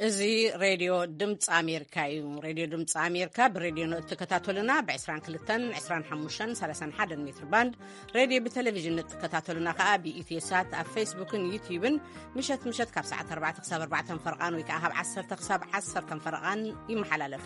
እዚ ሬድዮ ድምፂ ኣሜሪካ እዩ። ሬድዮ ድምፂ ኣሜሪካ ብሬድዮ እትከታተሉና ብ22 25 31 ሜትር ባንድ ሬድዮ ብቴሌቪዥን እትከታተሉና ከዓ ብኢትዮሳት ኣብ ፌስቡክን ዩቲዩብን ምሸት ካብ ሰዓት 4 ክሳብ 4 ፈርቃን ወይ ከዓ ካብ 10 ክሳብ 10 ፈርቃን ይመሓላለፍ።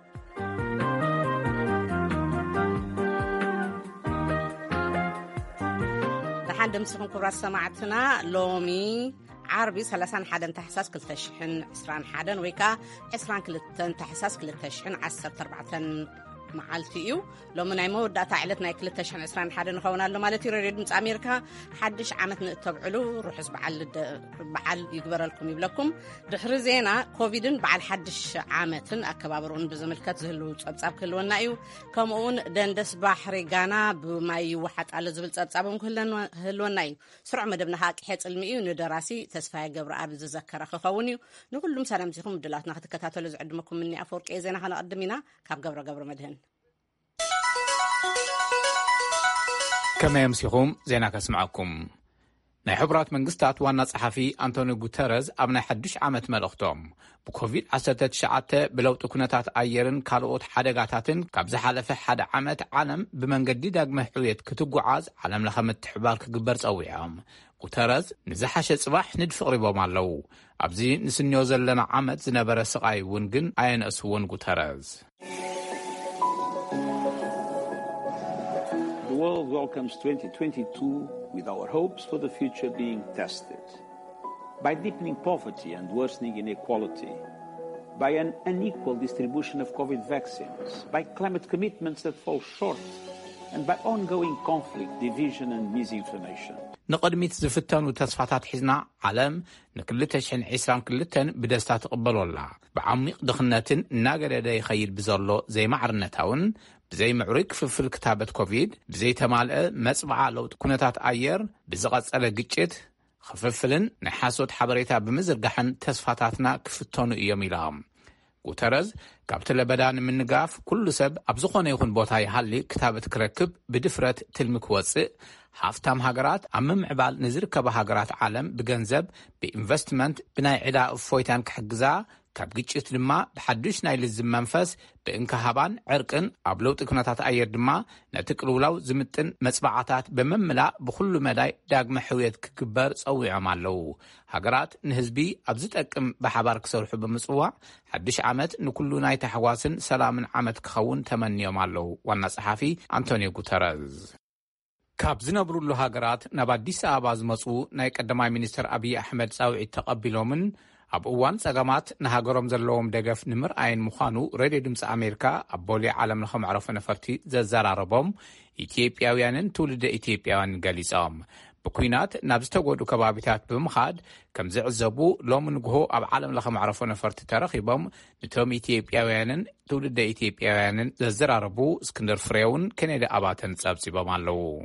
ደሓን ድምፅኩም ክብራት ሰማዕትና ሎሚ عربي 31 تحساس 2021 ويكا 22 تحساس 2014 معالتي يو لو من عمو داتا عيلتنا 2021 نخونا له مالتي راديو دمص امريكا حدش عامت نتبعلو روح بعل يكبر لكم يبلكم دحر زينا كوفيدن بعل حدش عامتن اكبابرون بزملكت زهلو صبصاب كلونا يو كمون دندس بحري غانا بماي وحط على زبل صبصابم كلن هلونا يو سرع مدبنا حق حصلمي يو ندراسي تسفاي قبر اب زذكر خخوني نكلم سلام زيكم دلاتنا تكتاتلو زعدمكم مني افورق زينا خنا قدمينا كاب قبر مدهن كما يمسيكم زينا كسمعكم ناي حبرات منغستات وانا صحفي أنتونيو غوتيريز أبناي حدش عامت ملختهم بكوفيد 19 بلوت كنتات أيرن كالوت حدقاتاتن كابز حالف حد عامت عالم بمنقدي داقمه حويت كتبقعاز عالم لخمت تحبال كقبر صويعهم غوتيريز نزحش صباح ندفق ريبو مالو أبزي نسنيو زلنا عامت زنبرا سقاي ونقن أين أسوون غوتيريز. The world welcomes 2022 with our hopes for the future being tested. By deepening poverty and worsening inequality, by an unequal distribution of COVID vaccines, by climate commitments that fall short, and by ongoing conflict, division and misinformation. نقدميت زفتان وتصفاتات حزنا عالم نكلتشن عسران كلتن بدستات قبلوا الله بعمق دخناتن ناقر دا يخيل بزرلو زي معرنتاون بزي معرك في الكتابة كوفيد بزي تمالئ مصبعة لو كنتات أير بزغط على قجت خففلن نحاسوت حبريتا بمزرقحن تصفاتاتنا كفتونو إياميلهم غوتيريز كابتل بدان من نقاف كل سب أبزخون يخون بوتاي حالي كتابة كركب بدفرة تلمك وصئ حافتام هاجرات أمم عبال نزركب هاجرات عالم بجنزب بإنفستمنت بناء عداء فويتان كحجزاء كابجيت لما بحدش نايل الزمنفس بإنكهابان عرقن أبلوت كناتات أير دما نتكلولو زمتن مصبعاتات بمملا بكل مداي داق محويت ككبر صوي عمالو هاجرات نهزبي أبزت أكم بحبار كسرحو بمصوع حدش عامت نكلو ناي تحواسن سلام عامت كخون تمنيو مالو وانا صحافي أنتونيو غوتيريز كاب زنبرو هاجرات نباديس آباز مصو ناي قدماي مينستر أبي أحمد صاوعي تقبلومن أب أوان ساقامات نهاجرهم زلوهم دقف نمر عين مخانو راديو دمس أمريكا أبولي عالم لخم عرف نفرتي زراربهم إثيوبياويانن تولد إثيوبياوان قاليسام بكوينات نابستقودو كبابتات بمخاد كم زعزبو لوم نقهو أب عالم لخم عرف نفرتي ترخيبهم نتوم إثيوبياويانن تولد إثيوبياويانن زراربو اسكندر فريون كنيدا أباتن سابسي بمالو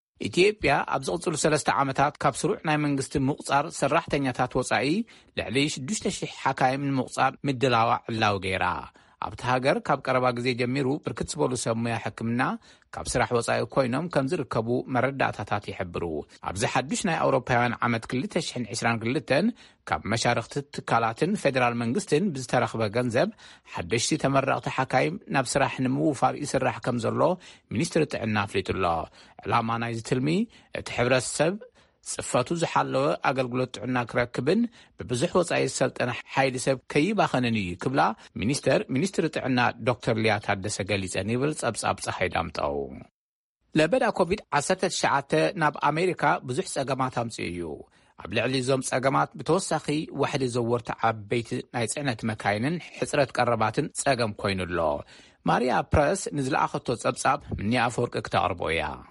إثيوبيا أبزغطلو 3 عامتات كاب سروع ناي منغست مقصار سراحتنياتات وصعي لعلي 6,000 حكايم من مقصار مدلاوع علاو غيرا أبت هاجر كاب قربا غزي جميرو بركت سبولو سمويا حكمنا كاب سراح وصعي كوينوم كم زركبو مرداتات يحبرو أبز حدش ناي أوروبيان عامت كل 20 كلتن كاب مشارخت تكالاتن فدرال منغستن بزترخبا غنزب حدشتي تمرقت حكايم ناب سراح نمو فارئي سراح كم زرلو منستر تعنا فليت الله علامة نايز تلمي تحبر السب صفاتو زحلو أقلقلت عنا كراكبن ببزح وصعي السلطنة حايل سب كيبا خنني كبلا منستر تعنا دكتور ليات هدسة قليز أنيبلز أبس حيدامتو لبدا كوفيد 19 ناب أمريكا بزح ساقامات همسيو أبلعلي زوم ساقامات بتوسخي واحد زورت عبيت نايسعنة مكاينن حسرت قرباتن ساقام كوين الله ماريا بريس نزل أخذتو صبصاب مني أفورك اكتاربويا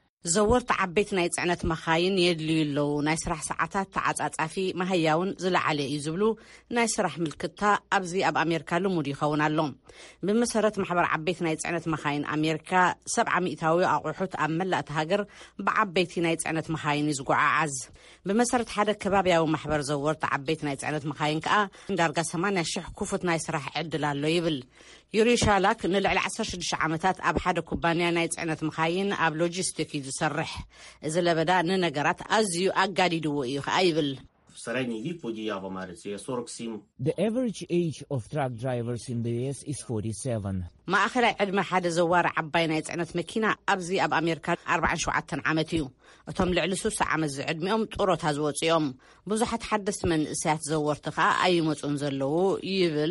زورت عبيت ناي صعنت مخاين يدليلو ناي سرح ساعات تعصافي مهياون زلعلي يزبلو ناي سرح ملكتا ابزي اب امريكا لمودي يخون اللهم بمسرت محبر عبيت ناي صعنت مخاين امريكا 700 اقحوت املات هاجر بعبيت ناي صعنت مخاين يزقعاز بمسرت حدا كبابياو محبر زورت عبيت ناي صعنت مخاين كا دارغا 8 شح كفوت ناي سرح عدلالو يبل يوريشالاك نلعل 16 عامتات اب حدا كوبانيا ناي صعنت مخاين اب لوجيستيك يسرح إذا لبدا ننقرات أزيو أقادي دوئي خايبل середній вік водія в Америці 47. The average age of truck drivers in the US is 47. ማእኸላይ ዕድመ ሓደ ዘዋር ዓባይ ናይ ጽዕነት መኪና ኣብዚ ኣብ ኣሜሪካ 47 ዓመት እዩ። እቶም ልዕሊ 60 ዓመት ዝዕድሚኦም ጡረታ ዝወፅኦም ብዙሓት ሓደስቲ መንእሰያት ዘወርቲ ከዓ ኣይመፁን ዘለዉ ይብል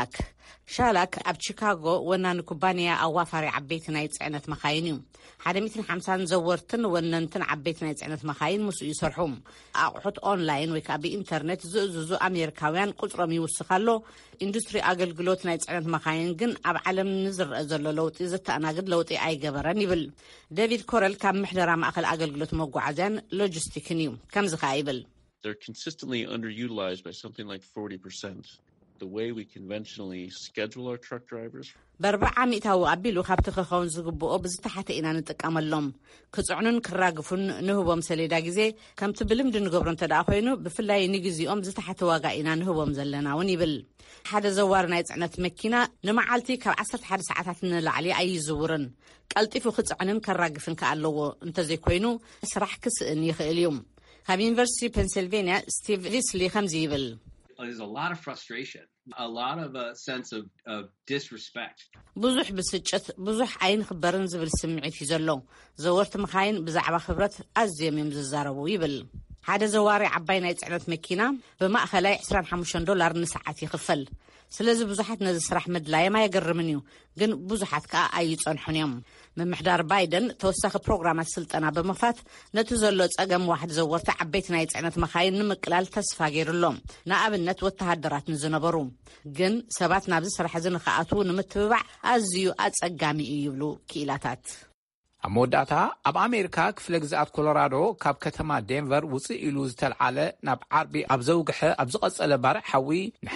ሻላክ ኣብ ቺካጎ ወናኒ ኩባንያ ኣዋፋሪ ዓበይቲ ናይ ጽዕነት መኻይን እዩ። 150 ዘወርትን ወነንትን ዓበይቲ ናይ ጽዕነት መኻይን ምስ ይሰርሑ። ኣቑሑት ኦንላይን ወይ ከዓ ብኢንተርኔት ዝእዝዙ ኣሜሪካውያን ቁፅሮም ይውስኻሎ። ኢንዱስትሪ ኣገልግሎት ናይ ጽዕነት መኻይን ግን ኣብ ዓለም ንዝርአ ዘሎ ለውጢ ዝተኣናግድ ለውጢ ኣይገበረን ይብል። ዴቪድ ኮረል ካብ ምሕደራ ማእኸል ኣገልግሎት መጓዓዝያን ሎጂስቲክን እዩ። ከምዚ ከዓ ይብል They're consistently underutilized by something like 40%. The way we conventionally schedule our truck drivers. بربع مئتاو أبيلو خابت خخون زغبو بزتحت إنا نتقاملهم كصعنون كراغفون نهوبم سليدا غزي كم تبلم دن غبرن تداخوينو بفلاي نيغزيوم زتحت واغا إنا نهوبم زلنا ونيبل حدا زوار ناي صعنت مكينا نمعالتي كاب 11 ساعات نلعلي أي زورن قلطيفو خصعنن كراغفن كالو انت زي كوينو سراح كسن يخيل يوم هاب يونيفرسيتي بنسلفانيا ستيف ريسلي خمزي يبل There's a lot of frustration, a lot of a sense of disrespect. بزح بسجت بزح عين خبرن زبل سمعتي زلو زورت مخاين بزعبة خبرت أزيم يمززاربو يبل هذا زواري عباينا يتعنت مكينة بمأخلاي $25 نساعات يخفل سلازي بزحات نزل سراح مدلايا ما يقر منيو قن بزحات كا أي تصنحون يوم من محدار بايدن توسخ بروغرامات سلطنا بمفات نتزلوت أقام واحد زورت عبيتنا يتعنت مخاين نمكلال تسفاقير اللوم نقابلنت والتهدرات نزنبروم قن سبات نابز سراح زن خاطو نمتبع أزيو أتسقامي يبلو كيلاتات ኣብ መወዳእታ ኣብ ኣሜሪካ ክፍለ ግዝኣት ኮሎራዶ ካብ ከተማ ዴንቨር ውፅእ ኢሉ ዝተልዓለ ናብ ዓርቢ ኣብ ዘውግሐ ኣብ ዝቐጸለ ባርዕ ሓዊ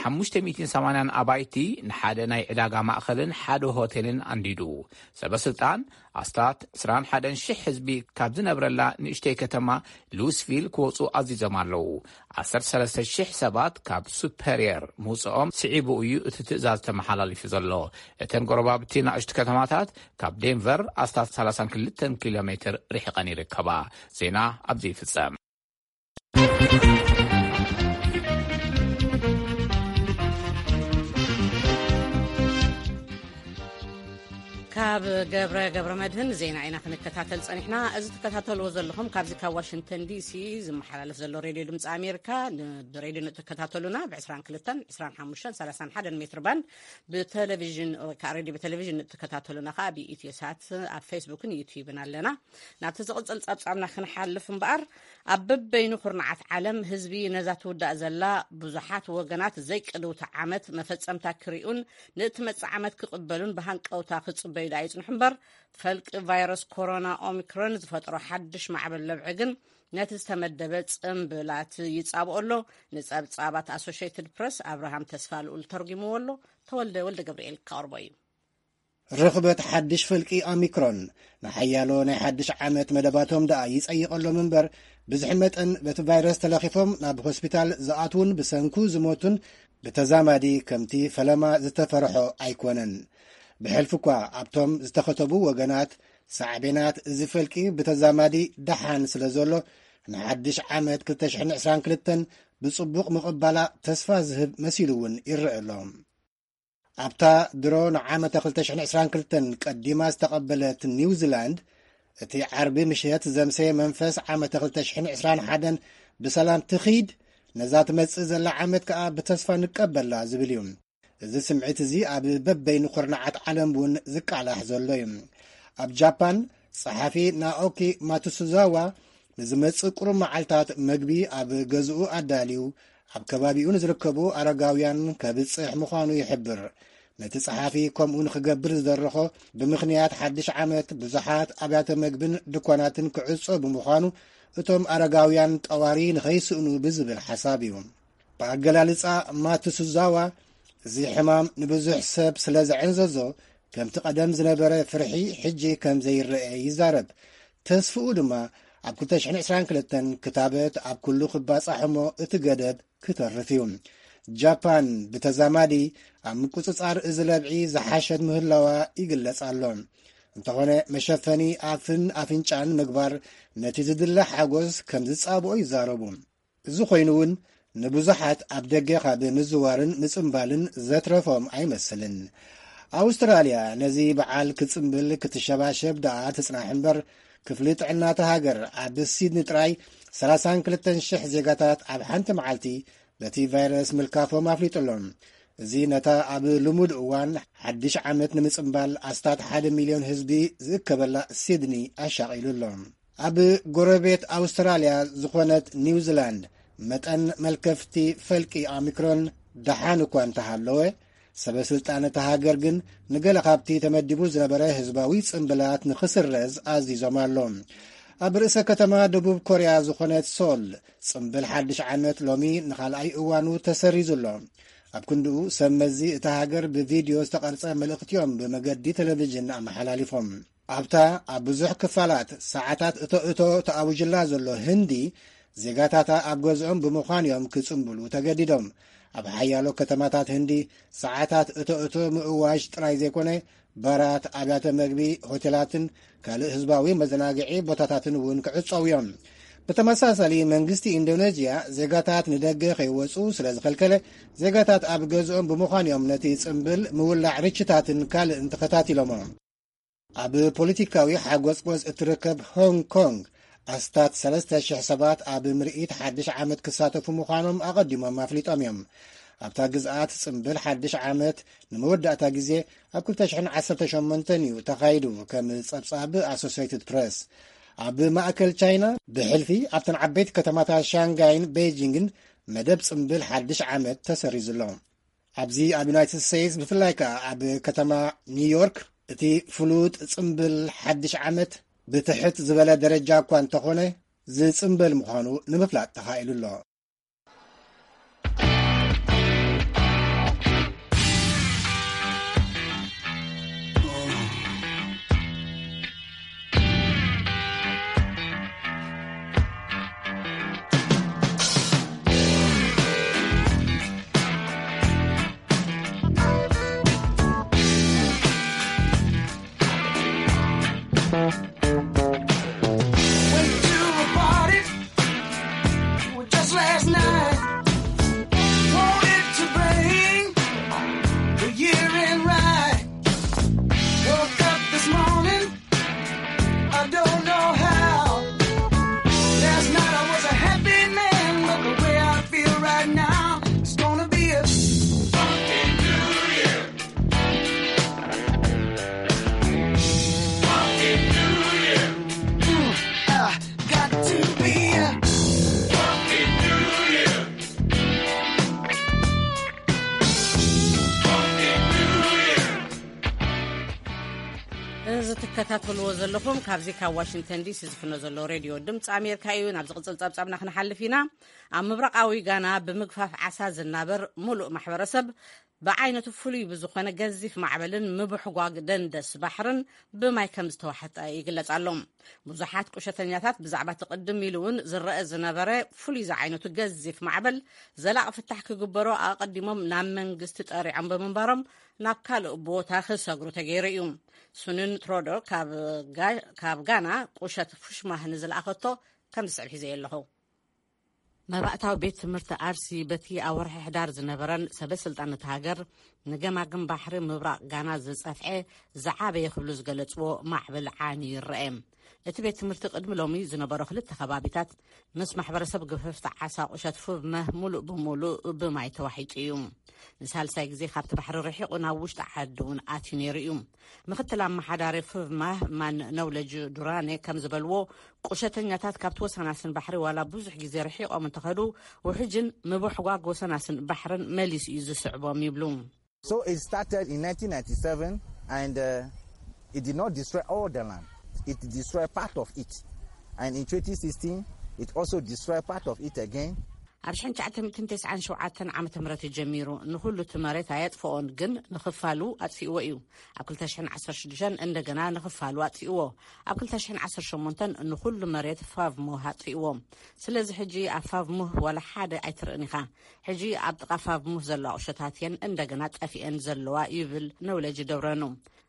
ን580 ኣባይቲ ንሓደ ናይ ዕዳጋ ማእኸልን ሓደ ሆቴልን ኣንዲዱ ሰበስልጣን ኣስታት 21,000 ህዝቢ ካብ ዝነብረላ ንእሽተይ ከተማ ሉስቪል ክወፁ ኣዚዞም ኣለዉ 13,000 ሰባት ካብ ሱፐሪየር ምውፅኦም ስዒቡ እዩ እቲ ትእዛዝ ተመሓላሊፉ ዘሎ እተን ጎረባብቲ ንኣሽቱ ከተማታት ካብ ዴንቨር ኣስታት 32 ኪሎሜትር ርሒቐን ይርከባ ዜና ኣብዚ ይፍጸም كاب جبر مدهن زين عينا خنكتاتل صنحنا از تكتاتلو زلهم كابزي كا واشنطن دي سي زمحلالف زلو راديو دمص امريكا راديو نتكتاتلونا ب 22 25 31 متر باند بتلفزيون كاريدي بتلفزيون نتكتاتلونا خا بي ايتيسات على فيسبوك يوتيوبنا لنا ناتزقصل صابصابنا خنحلف مبار ابب بينو خرنعات عالم حزبي نزات ودا زلا بزحات وغنات زي قدو تعامت مفصمتا كريون نتمصعمت كقبلون بهانقوتا خصبي دايت نحبر فلق فيروس كورونا اوميكرون زفترو حدش معبل لبعقن نتستمدبت صمبلات يصابولو نصابصابات اسوشيتد بريس ابراهام تسفالول ترجمولو تولد جبريل كارباي رغبت حدش فلقي اوميكرون نحيالو ناي حدش عامت مدباتهم دا يصيقلو منبر بزحمتن بتفيروس تلخيفهم ناب هوسبيتال زاتون بسنكو زموتن بتزامادي كمتي فلما زتفرحو ايكونن بحلفكوا عبتم زتخطبوا وغنات سعبينات زفلكي بتزامادي دحان سلازولو نحدش عامت 2022 بصبوق مقبلا تسفا زهب مسيلون يرئلهم عبتا درون عامة 2022 قديما استقبلت نيوزيلاند اتي عربي مشيت زمسي منفس عامة 2021 بسلام تخيد نزات مص زلا عامت كا بتسفا نقبلا زبليوم እዚ ስምዒት እዚ ኣብ በበይኑ ኩርናዓት ዓለም ውን ዝቃላሕ ዘሎ እዩ ኣብ ጃፓን ጸሓፊ ናኦኪ ማቱሱዛዋ ንዝመጽእ ቁሩብ መዓልታት መግቢ ኣብ ገዝኡ ኣዳልዩ ኣብ ከባቢኡ ንዝርከቡ ኣረጋውያን ከብጽሕ ምዃኑ ይሕብር ነቲ ጸሓፊ ከምኡ ንኽገብር ዝደረኾ ብምኽንያት ሓድሽ ዓመት ብዙሓት ኣብያተ መግብን ድኳናትን ክዕጾ ብምዃኑ እቶም ኣረጋውያን ጠዋሪ ንኸይስእኑ ብዝብል ሓሳብ እዩ ብኣገላልጻ ማቱሱዛዋ እዚ ሕማም ንብዙሕ ሰብ ስለ ዘዕንዘዞ ከምቲ ቀደም ዝነበረ ፍርሒ ሕጂ ከም ዘይረአ ይዛረብ ተስፍኡ ድማ ኣብ 2022 ክታበት ኣብ ኩሉ ክባጻሕሞ እቲ ገደብ ክተርፍ እዩ ጃፓን ብተዛማዲ ኣብ ምቁፅጻር እዚ ለብዒ ዝሓሸት ምህላዋ ይግለጽ ኣሎ እንተኾነ መሸፈኒ ኣፍን ኣፍንጫን ምግባር ነቲ ዝድለ ሓጎስ ከም ዝጻብኦ ይዛረቡ እዚ ኮይኑ እውን ንብዙሓት ኣብ ደገኻ ብምዝዋርን ምጽምባልን ዘትረፎም ኣይመስልን። ኣውስትራልያ ነዚ በዓል ክጽምብል ክትሸባሸብ ደኣ ትጽናሕ እምበር ክፍሊ ጥዕናታ ሃገር ኣብ ሲድኒ ጥራይ 32,000 ዜጋታት ኣብ ሓንቲ መዓልቲ በቲ ቫይረስ ምልካፎም ኣፍሊጡሎም። እዚ ነታ ኣብ ልሙድ እዋን ሓድሽ ዓመት ንምጽምባል ኣስታት 1 ሚልዮን ህዝቢ ዝእከበላ ሲድኒ ኣሻቒሉሎም። ኣብ ጎረቤት ኣውስትራልያ ዝኾነት ኒውዚላንድ መጠን መልከፍቲ ፈልቂ ኦሚክሮን ደሓን እኳ እንተሃለወ ሰበስልጣን እታ ሃገር ግን ንገለ ካብቲ ተመዲቡ ዝነበረ ህዝባዊ ጽምብላት ንኽስረዝ ኣዚዞም ኣሎም። ኣብ ርእሰ ከተማ ደቡብ ኮርያ ዝኾነት ሶል ጽምብል ሓድሽ ዓመት ሎሚ ንኻልኣይ እዋኑ ተሰሪዙሎ። ኣብ ክንድኡ ሰብ መዚ እታ ሃገር ብቪድዮ ዝተቐርጸ መልእኽትዮም ብመገዲ ቴሌቭዥን ኣመሓላሊፎም። ኣብታ ኣብ ብዙሕ ክፋላት ሰዓታት እቶ ተኣውጅላ ዘሎ ህንዲ ዜጋታታ ኣብ ገዝኦም ብምዃንዮም ክጽምብሉ ተገዲዶም። ኣብ ሓያሎ ከተማታት ህንዲ ሰዓታት እቶ ምእዋጅ ጥራይ ዘይኮነ ባራት፣ ኣብያተ መግቢ፣ ሆቴላትን ካልእ ህዝባዊ መዘናግዒ ቦታታትን እውን ክዕጸው እዮም። ብተመሳሳሊ መንግስቲ ኢንዶኔዥያ ዜጋታት ንደገ ከይወፁ ስለ ዝኸልከለ ዜጋታት ኣብ ገዝኦም ብምዃንዮም ነቲ ጽምብል ምውላዕ ርችታትን ካልእን ተኸታቲሎሞ። ኣብ ፖለቲካዊ ሓጐጽጎጽ እትርከብ ሆንግ ኮንግ ኣስታት 3,000 ሰባት ኣብ ምርኢት ሓድሽ ዓመት ክሳተፉ ምዃኖም ኣቐዲሞም ኣፍሊጦም እዮም። ኣብታ ግዝኣት ጽምብል ሓድሽ ዓመት ንመወዳእታ ግዜ ኣብ 2018 እዩ ተኻይዱ ከም ጸብጻብ ኣሶሲየትድ ፕሬስ። ኣብ ማእከል ቻይና ብሕልፊ ኣብተን ዓበይቲ ከተማታት ሻንጋይን ቤጂንግን መደብ ጽምብል ሓድሽ ዓመት ተሰሪዙሎ። ኣብዚ ኣብ ዩናይትድ ስቴትስ ብፍላይ ከዓ ኣብ ከተማ ኒውዮርክ እቲ ፍሉጥ ጽምብል ሓድሽ ዓመት ብትሕት ዝበለ ደረጃ እኳ እንተኾነ ዝጽምበል ምዃኑ ንምፍላጥ ተኻኢሉሎ። ተከታተልዎ ዘለኹም ካብዚ ካብ ዋሽንግተን ዲሲ ዝፍኖ ዘሎ ሬድዮ ድምፂ ኣሜሪካ እዩ። ናብ ዝቕፅል ጸብጻብና ክንሓልፍ ኢና። ኣብ ምብራቃዊ ጋና ብምግፋፍ ዓሳ ዝናበር ሙሉእ ማሕበረሰብ ብዓይነቱ ፍሉይ ብዝኾነ ገዚፍ ማዕበልን ምብሕጓግ ደንደስ ባሕርን ብማይ ከም ዝተዋሕጠ ይግለጽ ኣሎ። ብዙሓት ቁሸተኛታት ብዛዕባ ትቕድም ኢሉ እውን ዝረአ ዝነበረ ፍሉይ ዝዓይነቱ ገዚፍ ማዕበል ዘላቕ ፍታሕ ክግበሮ ኣቐዲሞም ናብ መንግስቲ ጠሪዖም ብምንባሮም ናብ ካልእ ቦታ ክሰግሩ ተገይሩ እዩ። ሱንን ትሮዶ ካብ ጋና ቁሸት ፉሽማህ ንዝለኣኸቶ ከም ዝስዕብ ሒዘ ኣለኹ። መባእታዊ ቤት ትምህርቲ ኣርሲ በቲ ኣብ ወርሒ ሕዳር ዝነበረን ሰበስልጣን እቲ ሃገር ንገማግም ባሕሪ ምብራቕ ጋና ዝጸፍዐ ዝዓበየ ክብሉ ዝገለጽዎ ማዕበል ዓኒ ይርአ። እቲ ቤት ትምህርቲ ቅድሚ ሎሚ ዝነበሮ ክልተ ከባቢታት ምስ ማሕበረሰብ ግፍፍቲ ዓሳ ቁሸት ፍብመህ ሙሉእ ብምሉእ ብማይ ተዋሒጡ እዩ። ንሳልሳይ ግዜ ካብቲ ባሕሪ ርሒቑ ናብ ውሽጢ ዓዲ እውን ኣትዩ ነይሩ እዩ። ምክትል ኣመሓዳሪ ፍብማህ ማን ነውለጅ ዱራኔ ከም ዝበልዎ ቁሸተኛታት ካብቲ ወሰናስን ባሕሪ ዋላ ብዙሕ ግዜ ርሒቖም እንተኸዱ ውሕጅን ምብሕጓግ ወሰናስን ባሕርን መሊስ እዩ ዝስዕቦም ይብሉ። So it started in 1997 and it did not destroy all the land. It destroyed part of it. And in 2016 it also destroyed part of it again. ኣብ 1997 ዓመተ ምህረት ጀሚሩ ንኹሉ እቲ መሬት ኣየጥፍኦን ግን ንኽፋሉ ኣጥፊእዎ እዩ። ኣብ 2016 እንደገና ንኽፋሉ ኣጥፊእዎ። ኣብ 2018 ንኹሉ መሬት ፋብሙህ ኣጥፊእዎ። ስለዚ ሕጂ ኣብ ፋብሙህ ወላ ሓደ ኣይትርእን ኢኻ። ሕጂ ኣብ ጥቓ ፋብሙህ ዘለዋ ቁሸታት እየን እንደገና ጠፊአን ዘለዋ ይብል ነውለጅ ደብረኑ።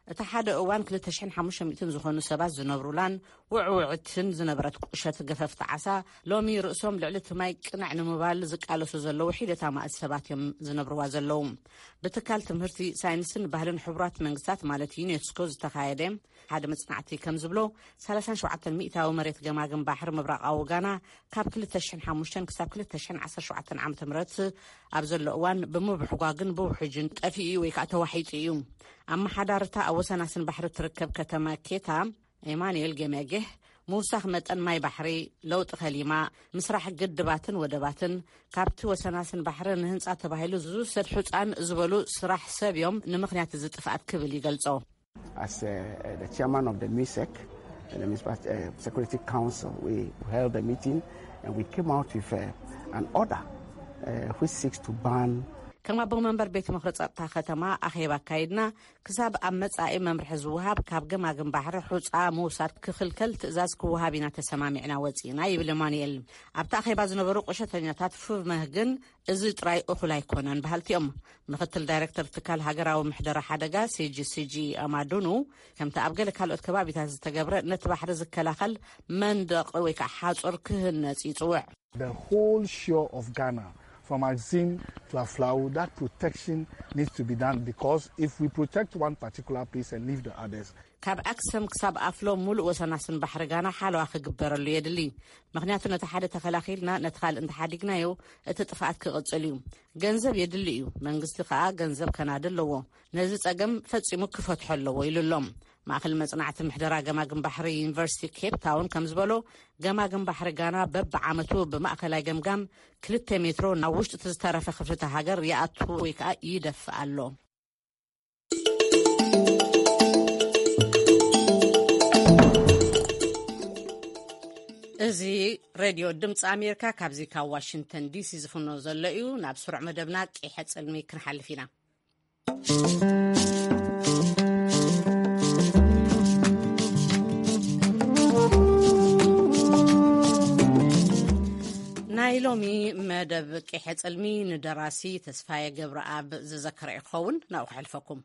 እቲ ሓደ እዋን 2500 ዝኾኑ ሰባት ዝነብሩላን ውዕውዕትን ዝነበረት ቁሸት ገፈፍቲ ዓሳ ሎሚ ርእሶም ልዕሊ እቲ ማይ ቅናዕ ንምባል ዝቃለሱ ዘለዉ ሒደታ ማእት ሰባት እዮም ዝነብርዋ ዘለዉ። ብትካል ትምህርቲ ሳይንስን ባህልን ሕቡራት መንግስታት ማለት ዩኔስኮ ዝተኻየደ ሓደ መጽናዕቲ ከም ዝብሎ 37 ሚእታዊ መሬት ገማግም ባሕሪ ምብራቃዊ ጋና ካብ 2005 ክሳብ 2017 ዓ.ም ኣብ ዘሎ እዋን ብምብሕጓግን ብውሕጅን ጠፊኡ ወይ ከዓ ተዋሒጡ እዩ። ኣመሓዳርታ ኣብ ወሰናስን ባሕሪ ትርከብ ከተማ ኬታ ኤማኑኤል ገመገህ ምውሳኽ መጠን ማይ ባሕሪ ለውጢ ከሊማ ምስራሕ ግድባትን ወደባትን ካብቲ ወሰናስን ባሕሪ ንህንፃ ተባሂሉ ዝውሰድ ሕፃን ዝበሉ ስራሕ ሰብ እዮም ንምኽንያት ዝጥፋኣት ክብል ይገልጾ። As the chairman of the MISEC, the Municipal Security Council, we held a meeting and we came out with an order which seeks to ban كما بمنبر بيت مخرج ختما أخيبا كايدنا كساب أمتسا ممرح زوهاب كاب جماجم بحر حوصا موسات كخلكل تزاز كوهابينا تسمامعنا وزينا يبلمانيل أبتا أخيبا زنبروق وشتنياتات فو مهجن إزيت راي أخلاي كونان بهالتيوم نختل دايركتور تكال هاجرا ومحضر حدقا سي أمادونو كم تأبقى لك هالأتكبابي تاز تجبر نتبحر زكلاخل من دق ويك حاصر كهن يتوع. The whole shore of Ghana, from Azim to Aflau, that protection needs to be done because if we protect one particular place and leave the others. كاب أكسم كساب أفلو ملء وسناسن بحر غانا حالو أخي قبر اللي يدلي مغنياتو نتحادة تخلاخيلنا نتخال انتحادقنا يو اتتفعات كغطليو جنزب يدليو منغستقاء جنزب كنادلو نزيت أقم فتسيمو كفتحو اللو يلولوم ماخل مصنعة محدرة جماجم بحري يونيفرسيتي كيب تاون كمزبلو جماجم بحر غانا بب عمتو بمأخل جمجم 3 مترو نوشت تزترف خفلة هاجر يأتو ويكا يدفع اللو. እዚ ሬድዮ ድምፂ ኣሜሪካ ካብዚ ካብ ዋሽንግተን ዲሲ ዝፍኖ ዘሎ እዩ ናብ ስሩዕ መደብና ቂሐ ጽልሚ ክንሓልፍ ኢና ናይ ሎሚ መደብ ቂሐ ጽልሚ ንደራሲ ተስፋየ ገብረኣብ ዝዘከረ ይኸውን ናብኡ ክሕልፈኩም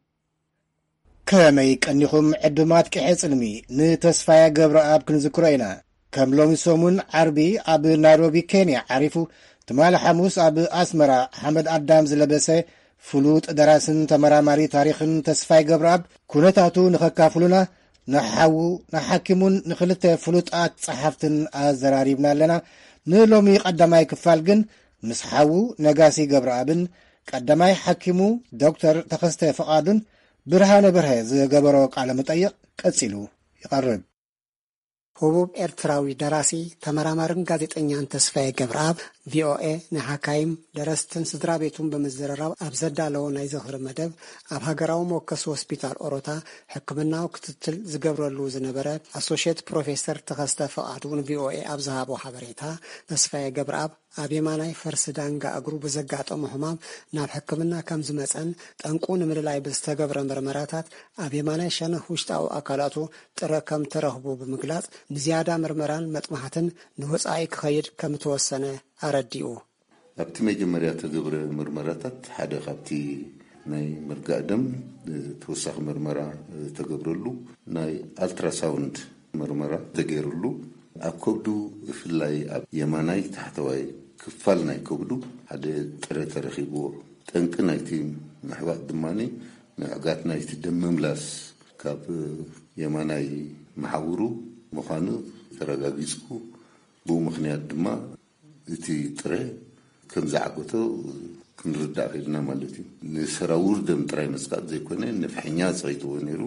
ከመይ ቀኒኹም ዕድማት ቂሐ ጽልሚ ንተስፋየ ገብረኣብ ክንዝክሮ ኢና كم لومي سومون عربي أب نيروبي كينيا عرفو تمال حموس أب أسمرا حمد أدام زلبسي فلوت دراسن تمراماري تاريخن تسفاي قبراب كونتاتو نخكافلونا نحاو نحاكمون نخلت فلوتات صحفتن أزراريبنا لنا نلومي قدماي كفالقن مسحاو نقاسي قبرابن قدماي حكمو دكتور تخستي فقادن برهان برهز قبروك على متأيق كتسلو يقرب هوب ኤርትራዊ ደራሲ ተመራማሪን ጋዜጠኛን ተስፋየ ገብረኣብ ቪኦኤ ንሓካይም ደረስትን ስድራ ቤቱን በመዘረራብ ኣብ ዘዳለዎ ናይ ዝኽሪ መደብ ኣብ ሃገራዊ ሞከስ ሆስፒታል ኦሮታ ሕክምናዊ ክትትል ዝገብረሉ ዝነበረ ኣሶሺየት ፕሮፌሰር ተኸስተ ፈቃዱ ንቪኦኤ ኣብ ዝሃቦ ሓበሬታ ተስፋየ ገብረኣብ ኣብ የማናይ ፈርስ ዳንጋ እግሩ ብዘጋጠሞ ሕማም ናብ ሕክምና ከም ዝመፀን ጠንቁ ንምልላይ ብዝተገብረ ምርመራታት ኣብ የማናይ ሸነኽ ውሽጣዊ ኣካላቱ ጥረ ከም ተረኽቡ ብምግላጽ ንዝያዳ ምርመራን መጥማሕትን ንወፃኢ ክኸይድ ከም ተወሰነ ኣረዲኡ ኣብቲ መጀመርያ ተገብረ ምርመራታት ሓደ ካብቲ ናይ ምርጋእ ደም ተወሳኺ ምርመራ ተገብረሉ ናይ ኣልትራሳውንድ ምርመራ ተገይሩሉ ኣብ ከብዱ ብፍላይ ኣብ የማናይ ታሕተዋይ ክፋል ናይ ከብዱ ሓደ ጥረ ተረኺብዎ ጠንቂ ናይቲ ምሕባእ ድማኒ ንዕጋት ናይቲ ደም ምምላስ ካብ የማናይ መሓውሩ ምዃኑ ተረጋጊጹ ብኡ ምኽንያት ድማ እቲ ጥረ ከም ዝዓገቶ ክንርዳእ ኸይድና ማለት እዩ ንሰራውር ደም ጥራይ መስቃጥ ዘይኮነ ንፍሕኛ ፀይትዎ ነይሩ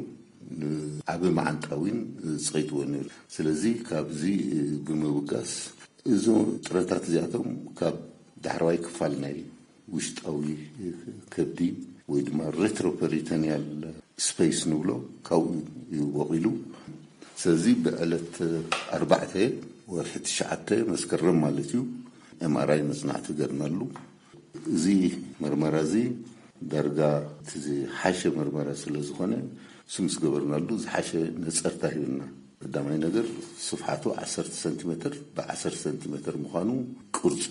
ዓብ መዓንጣዊን ፀይትዎ ነይሩ ስለዚ ካብዚ ብምብጋስ እዞ ጥረታት እዚኣቶም ካብ ዳሕረዋይ ክፋል ናይ ውሽጣዊ ከብዲ ወይ ድማ ሬትሮፐሪቶኒያል ስፔስ ንብሎ ካብኡ ይወቂሉ ስለዚ ብዕለት 4 ወርሒ 9 መስከረም ማለት እዩ ኤምአርአይ መጽናዕቲ ገርናሉ እዚ ምርመራ እዚ ዳርጋ ዝሓሸ ምርመራ ስለ ዝኾነ ስምስ ገበርናሉ ዝሓሸ ነፀርታ ሂብና ቀዳማይ ነገር ስፍሓቱ 10 ሰንቲሜትር ብ10 ሰንቲሜትር ምዃኑ ቅርጹ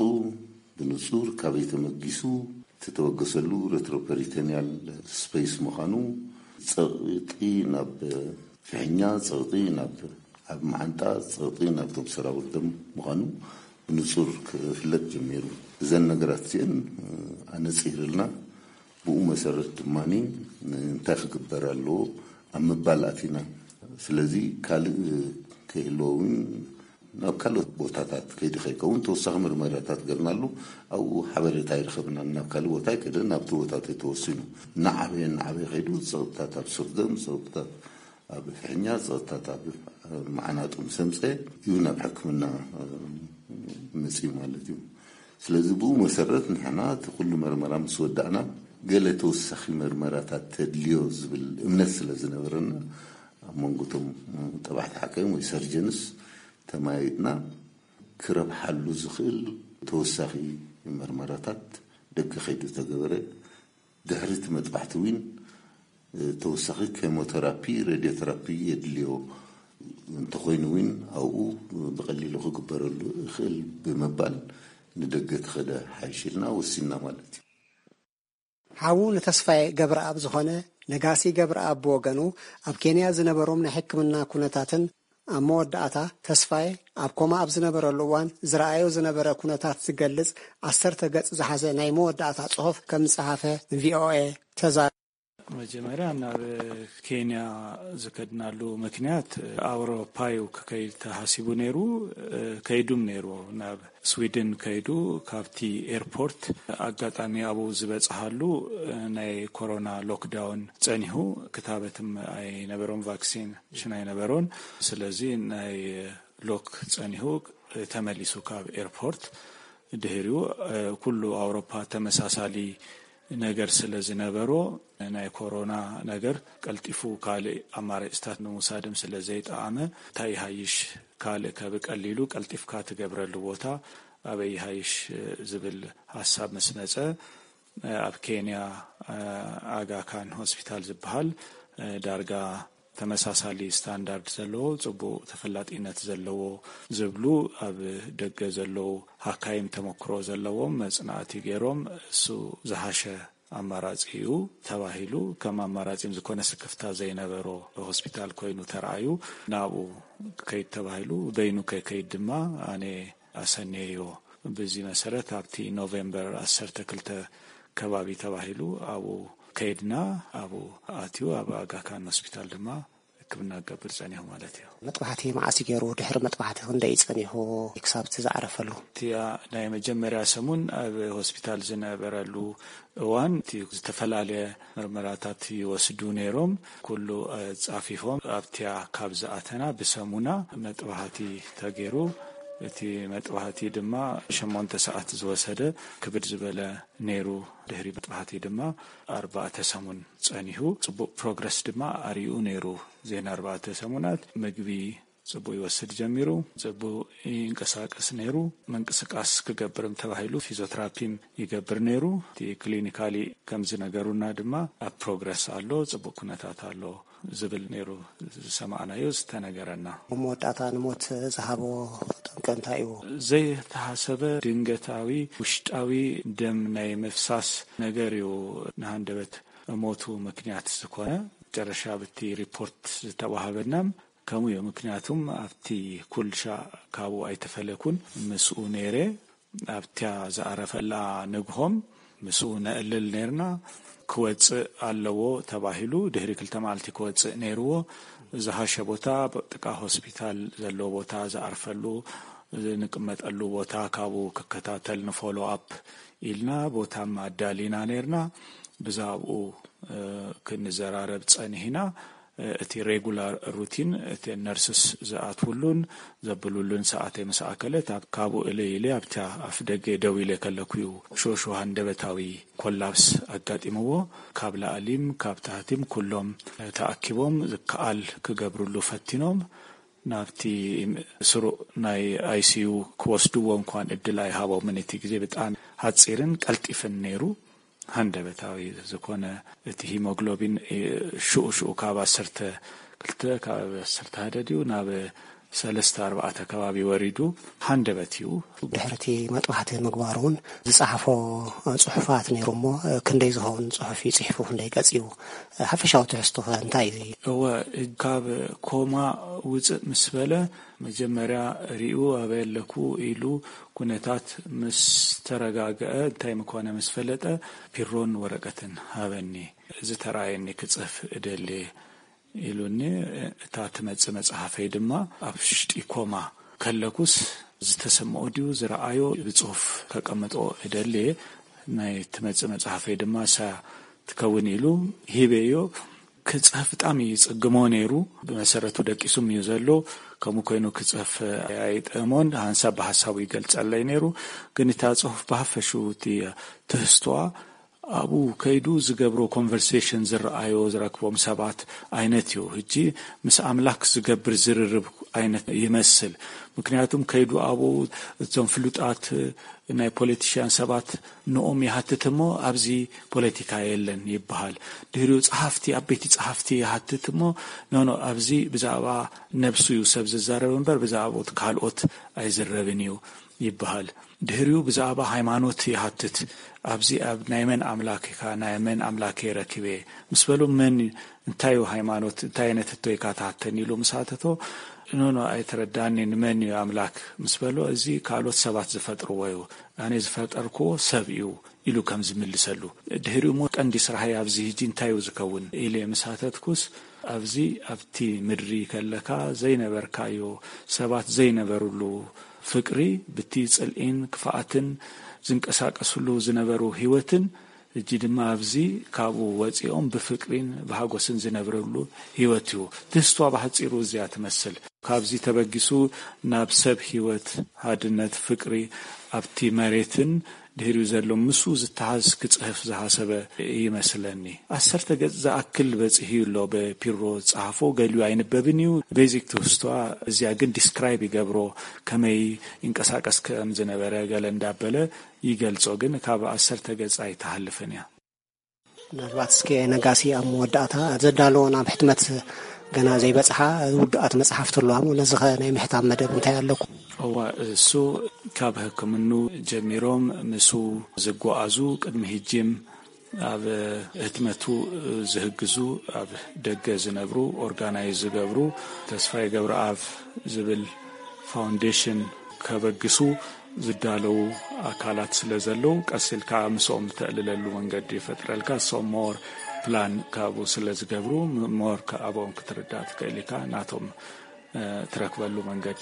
ብንጹር ካበይ ተመጊሱ ተተወገሰሉ ሬትሮፐሪቶኒያል ስፔስ ምዃኑ ፀቕጢ ናብ ፍሕኛ ፀቕጢ ናብ ኣብ ማዓንጣ ፀቕጢ ናብ ተብሰራው ደም ምዃኑ ንጹር ክፍለጥ ጀሚሩ እዘን ነገራት እዚአን ኣነፂርልና ብኡ መሰረት ድማኒ እንታይ ክግበር ኣለዎ ኣብ ምባል ኣቲና ስለዚ ካልእ ከይህልውን ናብ ካልኦት ቦታታት ከይዲ ከይከውን ተወሳኺ ምርመራታት ገርናሉ ኣብኡ ሓበሬታ ይረኸብና ናብ ካልእ ቦታ ከደ ናብቲ ቦታት ተወሲኑ እናዓበየ ከይዱ ፀቕጥታት ኣብ ሱርደም ፀቕጥታት ኣብ ፍሕኛ ፀቕጥታት ኣብ ማዓናጡ ሰምፀ እዩ ናብ ሕክምና መፅኡ ማለት እዩ ስለዚ ብኡ መሰረት ንሕና እቲ ኩሉ መርመራ ምስ ወዳእና ገለ ተወሳኺ መርመራታት ተድልዮ ዝብል እምነት ስለ ዝነበረና ኣብ መንጎቶም ጠባሕቲ ሓካይም ወይ ሰርጀንስ ተማይጥና ክረብሓሉ ዝኽእል ተወሳኺ መርመራታት ደገ ከይዱ ተገበረ ድሕሪት መጥባሕቲ ውን ተወሳኺ ኬሞቴራፒ ሬድዮቴራፒ የድልዮ እንተኾይኑ ውን ኣብኡ ብቐሊሉ ክግበረሉ ይኽእል ብምባል ንደገ ተኸደ ሓይሽልና ወሲና ማለት እዩ ሓዉ ንተስፋዬ ገብረኣብ ዝኾነ ነጋሲ ገብረኣብ ብወገኑ ኣብ ኬንያ ዝነበሮም ናይ ሕክምና ኩነታትን ኣብ መወዳእታ ተስፋዬ ኣብ ኮማ ኣብ ዝነበረሉ እዋን ዝረኣዮ ዝነበረ ኩነታት ዝገልጽ 10 ገጽ ዝሓዘ ናይ መወዳእታ ጽሑፍ ከም ዝጸሓፈ ቪኦኤ ተዛሪቡ መጀመሪያ ናብ ኬንያ ዝከድናሉ ምክንያት ኣውሮፓዩ ከይድ ተሓሲቡ ነይሩ ከይዱም ነይሩ ናብ ስዊድን ከይዱ ካብቲ ኤርፖርት ኣጋጣሚ ኣብኡ ዝበጽሓሉ ናይ ኮሮና ሎክዳውን ጸኒሑ ክታበትም ኣይነበሮም ቫክሲን ሽናይ ነበሮን ስለዚ ናይ ሎክ ጸኒሑ ተመሊሱ ካብ ኤርፖርት ድህሪው ኩሉ ኣውሮፓ ተመሳሳሊ ነገር ስለ ዝነበሮ ናይ ኮሮና ነገር ቀልጢፉ ካልእ ኣማራጭታት ንምውሳድም ስለ ዘይጠኣመ እንታይ ሃይሽ ካልእ ከብቀሊሉ ቀልጢፍካ ትገብረሉ ቦታ ኣበይ ሃይሽ ዝብል ሀሳብ መስመፀ ኣብ ኬንያ ኣጋካን ሆስፒታል ዝበሃል ዳርጋ ተመሳሳሊ ስታንዳርድ ዘለዎ ጽቡቕ ተፈላጢነት ዘለዎ ዝብሉ ኣብ ደገ ዘለዎ ሃካይም ተመክሮ ዘለዎም መጽናዕቲ ገይሮም እሱ ዝሓሸ ኣማራጺኡ ተባሂሉ ከም ኣማራጺም ዝኾነ ስክፍታ ዘይነበሮ ሆስፒታል ኮይኑ ተራእዩ ናብኡ ከይድ ተባሂሉ በይኑ ከይድ ድማ ኣነ ኣሰነዮ በዚ መሰረት ኣብቲ ኖቬምበር 12 ከባቢ ተባሂሉ ኣብኡ ከይድና ኣብኡ ኣትዩ ኣብ ኣጋካን ሆስፒታል ድማ ሕክምና ገብር ጸኒሑ ማለት እዩ መጥባሕቲ ማዓሲ ገይሩ ድሕሪ መጥባሕቲ ክንደይ ጸኒሑ ክሳብቲ ዝዓረፈሉ እቲያ ናይ መጀመርያ ሰሙን ኣብ ሆስፒታል ዝነበረሉ እዋን እቲ ዝተፈላለየ ምርመራታት ይወስዱ ነይሮም ኩሉ ጻፊፎም ኣብቲያ ካብ ዝኣተና ብሰሙና መጥባሕቲ ተገይሩ እቲ መጥባሕቲ ድማ 8 ሰዓት ዝወሰደ ክብድ ዝበለ ነይሩ ድሕሪ መጥባሕቲ ድማ 4 ሰሙን ጸኒሑ ጽቡቕ ፕሮግረስ ድማ ኣርዩ ነይሩ ዜና 4 ሰሙናት ምግቢ ጽቡቕ ይወስድ ጀሚሩ ጽቡቕ ይንቀሳቀስ ነይሩ መንቀሳቀስ ክገብርም ተባሂሉ ፊዚዮቴራፒም ይገብር ነይሩ እቲ ክሊኒካሊ ከም ዝነገሩና ድማ ኣብ ፕሮግረስ ኣሎ ጽቡቕ ኩነታት ኣሎ ዝብል ነይሩ ሰማዕናዮ ዝተነገረና መወዳእታ ንሞት ዝሃቦ ጠንቀንታይ እዩ ዘይተሓሰበ ድንገታዊ ውሽጣዊ ደም ናይ መፍሳስ ነገር እዩ ንሃንደበት ሞቱ ምክንያት ዝኾነ ጨረሻ ብቲ ሪፖርት ዝተዋሃበና ከምኡ እዩ ምክንያቱም ኣብቲ ኩልሻ ካብኡ ኣይተፈለኩን ምስኡ ነይረ ኣብቲያ ዝዓረፈላ ንግሆም ምስኡ ነእልል ነርና ክወፅእ ኣለዎ ተባሂሉ ድሕሪ 2 መዓልቲ ክወፅእ ነይርዎ ዝሓሸ ቦታ ጥቃ ሆስፒታል ዘለዎ ቦታ ዝዓርፈሉ ንቅመጠሉ ቦታ ካብኡ ክከታተል ንፎሎ ኣፕ ኢልና ቦታ ማዳሊና ነርና ብዛብኡ ክንዘራረብ ጸኒሕና እቲ ሬጉላር ሩቲን እቲ ነርስስ ዝኣትውሉን ዘብሉሉን ሰዓት የመሳከለት ካብኡ ኢለ ኣብታ ኣፍደገ ደው ኢለ ከለኩዩ ሾሾ ሃንደበታዊ ኮላፕስ ኣጋጢምዎ ካብ ላዕሊም ካብ ታሕቲም ኩሎም ተኣኪቦም ዝከኣል ክገብሩሉ ፈቲኖም ናብቲ ስሩዕ ናይ አይሲዩ ክወስድዎ እንኳን እድል ኣይሃቦምን እቲ ግዜ ብጣዕሚ ሓፂርን ቀልጢፍን ነይሩ ሃንደበታዊ ዝኾነ እቲ ሂሞግሎቢን ሹኡ ካብ 12 ካብ 11 ናብ 3-4 ከባቢ ወሪዱ ሃንደበትዩ ድሕርቲ መጥባሕቲ ምግባሩን ዝጻሕፎ ጽሑፋት ነይሩሞ ክንደይ ዝኸውን ጽሑፍ ይጽሕፉ ክንደይ ገጽዩ ሓፈሻዊ ትሕዝቶ እንታይ እወ ካብ ኮማ ውፅእ ምስ በለ መጀመርያ ሪኡ ኣበለኩ ኢሉ ኩነታት ምስ ተረጋግአ እንታይ ምኳነ ምስ ፈለጠ ፒሮን ወረቀትን ሃበኒ እዚ ተራእየኒ ክጽፍ እደሊ ኢሉኒ እታ ትመጽእ መጽሓፈይ ድማ ኣብ ሽጢ ኮማ ከለኩስ ዝተሰምዖ ድዩ ዝረኣዮ ብጽሑፍ ከቀምጦ እደሊ ናይ ትመጽእ መጽሓፈይ ድማ ሳ ትከውን ኢሉ ሂበዮ ክጽፍ ብጣዕሚ ይጽግሞ ነይሩ ብመሰረቱ ደቂሱም እዩ ዘሎ ከምኡ ኮይኑ ክጽፍ ኣይጠሞን ሃንሳብ በሓሳቡ ይገልጸለይ ነይሩ ግን እታ ጽሑፍ ብሃፈሹ ትህዝቶዋ አቡ ከይዱ ዝገብሮ ኮንቨርሴሽን ዝረአዮ ዝረክቦም ሰባት አይነት እዩ እጂ ምስ አምላክ ዝገብር ዝርርብ አይነት ይመስል ምክንያቱም ከይዱ አቡ እዞም ፍሉጣት ናይ ፖለቲሽያን ሰባት ንኦም ይሃትትሞ አብዚ ፖለቲካ የለን ይባሃል ድህሪው ጸሐፍቲ አቤቲ ጸሐፍቲ ይሃትትሞ ኖ አብዚ ብዛባ ነብሱ ይሰብ ዝዛረብ እንበር ብዛቦት ካልኦት አይዝረብን ይባሃል ድህሪው ብዛባ ሃይማኖት ይሃትት አብዚ አብ ናይመን አምላክካ ናይመን አምላክ ይረክቤ ምስበሉ ምን እንታዩ ሃይማኖት እንታይነት ተይካታተን ይሉ መሳተቶ ኖ አይተረዳኒን ምን አምላክ ምስበሉ እዚ ካልኦት ሰባት ዝፈጥሩወዩ አኔ ዝፈጠርኩ ሰብዩ ኢሉ ከም ዝምልሰሉ ድህሪው ሞ ቀንዲ ስራይ አብዚ ሂጂ እንታዩ ዝከውን ኢለ መሳተትኩስ አብዚ አብቲ ምድሪ ከለካ ዘይነበርካዮ ሰባት ዘይነበሩሉ ፍቅሪ ብቲ ጽልኢን ክፋአትን ዝንቀሳቀሱሉ ዝነበሩ ህይወትን እጂ ድማ አብዚ ካቡ ወጪኦም በፍቅሪን በሃጎስን ዝነበሩሉ ህይወት እዩ ደስቷ ባሕፂሩ እዚያ ትመስል ካብዚ ተበጊሱ ናብ ሰብ ህይወት ሃድነት ፍቅሪ ኣብቲ መሬትን ድህሪው ዘሎ ምሱ ዝተሃዝ ክጽሕፍ ዝሃሰበ ይመስለኒ 10 ገጽ ዝኣክል በጽሂሎ በፒሮ ጻፎ ገሊው አይነበብን እዩ ቤዚክ ትውስቷ እዚያ ግን ዲስክራይብ ይገብሮ ከመይ እንቀሳቀስ ከም ዝነበረ ገለ እንዳበለ ይገልጾ ግን ካብ 10 ገጽ አይተሐልፈን ያ ምናልባት እስኪ ነጋሲ ኣብ መወዳእታ ዘዳለዎና ብሕትመት ገና ዘይበጽሓ ውድኣት መጽሓፍቲ ኣለዋ ለዝኸ ናይ ምሕታም መደብ እንታይ ኣለኩ እዋ እሱ ካብ ሕክምኑ ጀሚሮም ምሱ ዝጓዓዙ ቅድሚ ሂጅም ኣብ ህትመቱ ዝህግዙ ኣብ ደገ ዝነብሩ ኦርጋናይዝ ዝገብሩ ተስፋይ ገብረአብ ዝብል ፋውንዴሽን ከበግሱ ዝዳለው አካላት ስለዘለው ቀስልካ ምሶም ተእልለሉ መንገድ ይፈጥረልካ ሶሞር ፕላን ካቡ ስለዝገብሩ ሞር ከአቦም ክትረዳት ከሊካ ናቶም ትረክበሉ መንገድ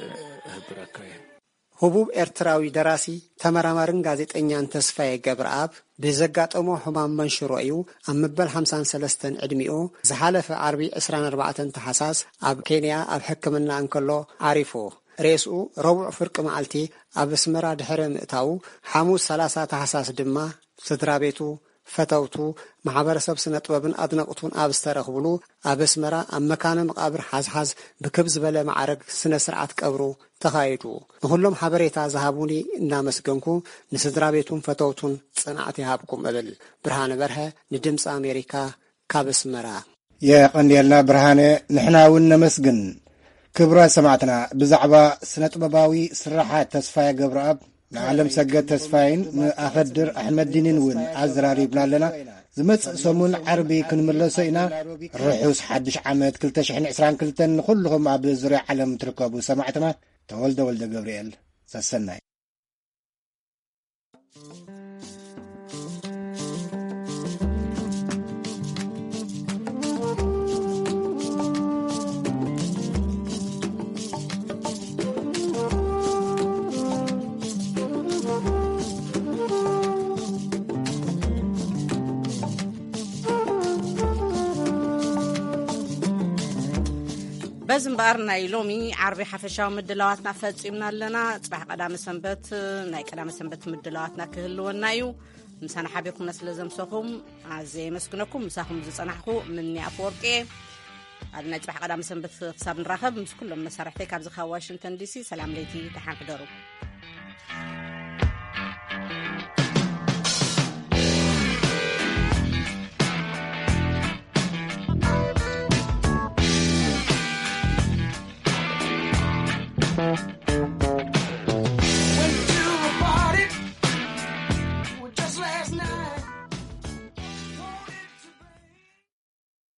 ህብረካይ ህቡብ ኤርትራዊ ደራሲ ተመራማርን ጋዜጠኛን ተስፋዬ ገብረአብ ብዘጋጠሞ ሕማም መንሽሮ እዩ ኣብ መበል 53 ዕድሚኡ ዝሓለፈ ዓርቢ 24 ተሓሳስ ኣብ ኬንያ ኣብ ሕክምና እንከሎ ዓሪፉ ሬስኡ ረቡዕ ፍርቂ መዓልቲ ኣብ ኣስመራ ድሕረ ምእታው ሐሙስ 30 ተሓሳስ ድማ ስድራቤቱ ፈተውቱ ማሕበረሰብ ስነ ጥበብን አድነቅቱን ኣብ ዝተረኽብሉ ኣብ ኣስመራ ኣብ መካነ መቃብር ሓዝሓዝ ብክብ ዝበለ ማዕረግ ስነ ስርዓት ቀብሩ ተኻይዱ ንሁሉም ሓበሬታ ዝሃቡኒ እናመስገንኩ ንስድራቤቱን ፈተውቱን ጽንዓት ይሃብኩም እብል ብርሃነ በርሀ ንድምፂ አሜሪካ ካብ ኣስመራ የቀንዲልና ብርሃነ ንሕናውን ነመስግን ክብራ ሰማዕትና ብዛዕባ ስነ ጥበባዊ ስራሓት ተስፋዬ ገብረአብ ንዓለም ሰገድ ተስፋይን ንኣኸድር ኣሕመድ ዲንን እውን ኣዘራሪብና ኣለና ዝመጽእ ሰሙን ዓርቢ ክንምለሶ ኢና ርሑስ ሓድሽ ዓመት 2022 ንኹልኹም ኣብ ዙርያ ዓለም ትርከቡ ሰማዕትና ተወልደ ወልደ ገብርኤል ሰሰናይ በዝምባር ናይ ሎሚ ዓርቢ ሓፈሻዊ ምድላዋትና ፈጺምና ኣለና ጽባሕ ቀዳመ ሰንበት ናይ ቀዳመ ሰንበት ምድላዋትና ክህልወና እዩ ምሳና ሓቢርኩም ስለ ዘምሰኹም ኣዝየ መስግነኩም ምሳኹም ዝጸናሕኩ ምንያ አፈወርቂ ኣብ ናይ ጽባሕ ቀዳመ ሰንበት ክሳብ ንራኸብ ምስ ኩሎም መሳርሕተይ ካብዚ ካብ ዋሽንግተን ዲሲ ሰላም ለይቲ ደሓን ሕደሩ